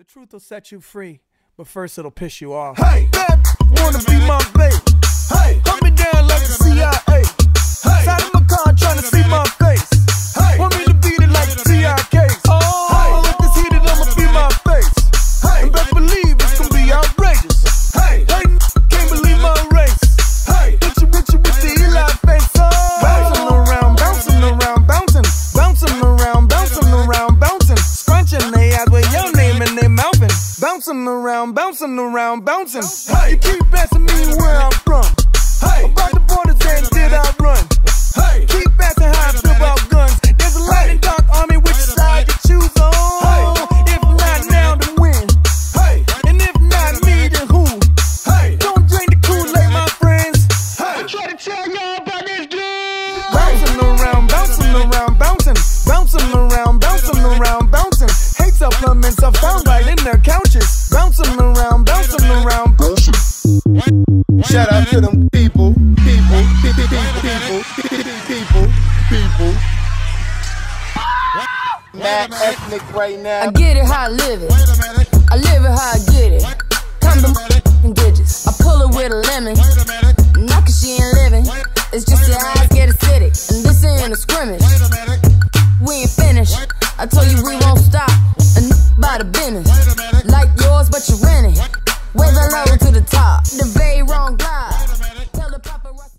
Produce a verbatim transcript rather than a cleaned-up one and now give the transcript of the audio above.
The truth will set you free, but first it'll piss you off. Hey, bad wanna be my babe. Hey, hunt me down like the C I A. Hey, side of my car trying to see my face. Hey, want me to beat it like the T I Ks. Oh, hey, if this heated, I'ma be my face. Hey, and best believe it's gonna be outrageous. Hey, hey, can't believe my race. Hey, hit you with you with the Eli face. Oh, bouncing around, bouncing around, bouncing, bouncing around, bouncing around, bouncing, scrunching they eyes with your name in their mouthing. Bouncing around, bouncing around, bouncing. Hey, you keep asking me where I'm from. Hey, about the borders and did I run? Hey, keep asking how I feel about guns. There's a light and dark army, which side you choose on? Hey, if not now, then when? Hey, and if not me, then who? Hey, don't drink the Kool-Aid, my friends. Hey, I try to tell y'all about this dude. Bouncing around, bouncing around, bouncing, bouncing around, bouncing around, bouncing. Hate supplements are found right in their couches. Bouncing around, bouncing around, bouncing. Shout out to them people, people, people, people, people, people. Mad ethnic right now. I get it how I live it. I live it how I get it. Come to and digits. I pull it with a lemon. Not cause she ain't living. It's just your eyes get acidic. And this ain't a scrimmage. We ain't finished. I told you we won't stop. And by the business. Like yours, but you're renting. Wave it low to the top. The very wrong glass.